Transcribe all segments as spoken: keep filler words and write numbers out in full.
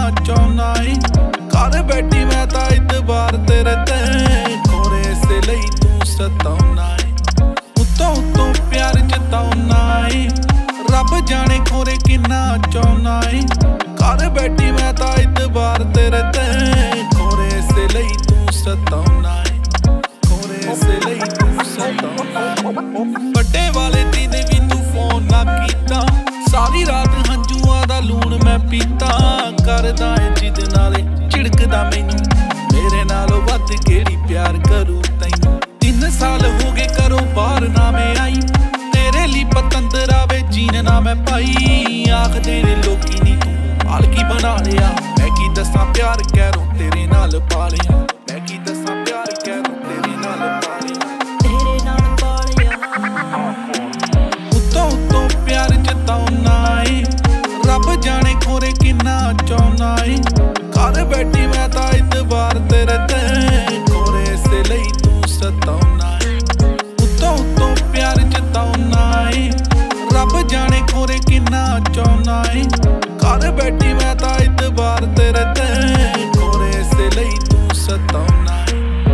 ਚਾਹੁੰਦਾ ਏ। ਘਰ ਬੈਠੀ मैं तां इतबार तेरे ते खोरे इसे लई तू सताउना ए। उत्तों उत्तों प्यार जताउना ए रब जाने खोरे किन्ना चाहुंदा ए। घर बैठी मैं तां इतबार तेरे ते खोरे इसे लई तू सताउना ए। खोरे इसे लई तू सताउना ए। बड़े वाले दिन भी तू फोन ना कीता सारी रात हंजुआं दा लूण मैं पीता। करदा ए जिद नाले झिड़कदा मैनू मेरे नालों वध केड़ी प्यार करूं तैनू। तीन साल हो गए घरों बाहर ना मैं आई तेरे लिए पतंदरा वे जीन ना मैं पाई। आखदे ने लोकी नी तू पालकी बना लिया मैं की दसां प्यार कैरों तेरे नाल पा लिया। मैं की दसां प्यार कैरों तेरे नाल पा लिया तेरे नाल पा लिया। उत्तों उत्तों प्यार जताउना ए रब जाने खोरे किन्ना चाहुंदा ए। घर बैठी मैं तां इतबार तेरे ते खोरे इसे लई तू सताउना ए। उत्तों उत्तों प्यार जताउना ए रब जाने खोरे किन्ना चाहुंदा ए। घर बैठी मैं तां इतबार तेरे ते खोरे इसे लई तू सताउना ए।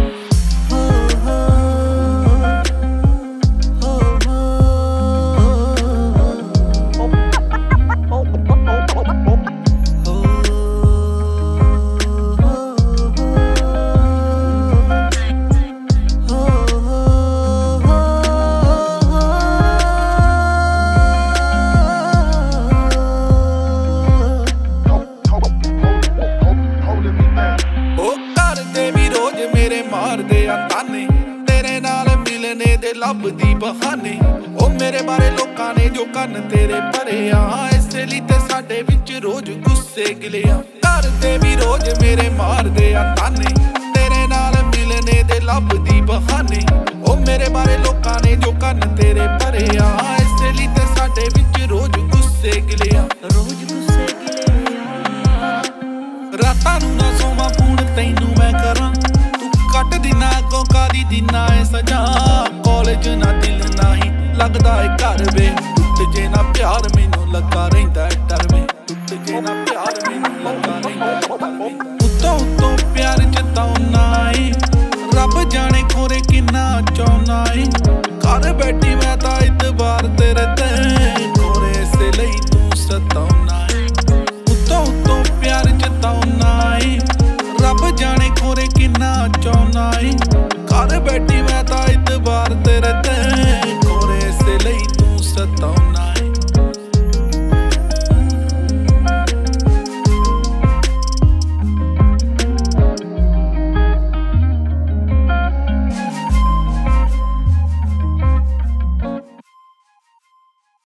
मारदे आ ताने तेरे नाल मिलने दे लभदी बहाने ओ मेरे बारे लोकां ने जो कन्न तेरे भरे आ। इसे लई ते साडे विच रोज गुस्से गिले आ। करदे भी रोज मेरे मारदे आ ताने तेरे नाल मिलने दे लभदी बहाने ओ मेरे बारे लोकां ने जो कन्न तेरे भरे आ। इसे लई ते साडे विच रोज गुस्से गिले आ रोज गुस्से गिले आ। रातां नूं ना सोवां फोन तैनू मैं करां कट दिना को कादी दिना है सजा। कॉलेज ना दिल नाही लगदा है घर वे टुट जे ना प्यार मैनू लगा रहिंदा है डर वे टुट जे ना प्यार मैनू लगा रहिंदा है डर वे। उत्तों उत्तों प्यार जताउना ए रब जाने खोरे किन्ना चाहुंदा ए। घर बैठी मैं तां इतबार तेरे ते खोरे इसे लई तू सताउना ए। उत्तों उत्तों प्यार जताउना ए रब जाने खोरे किन्ना चाहुंदा ए। घर बैठी मैं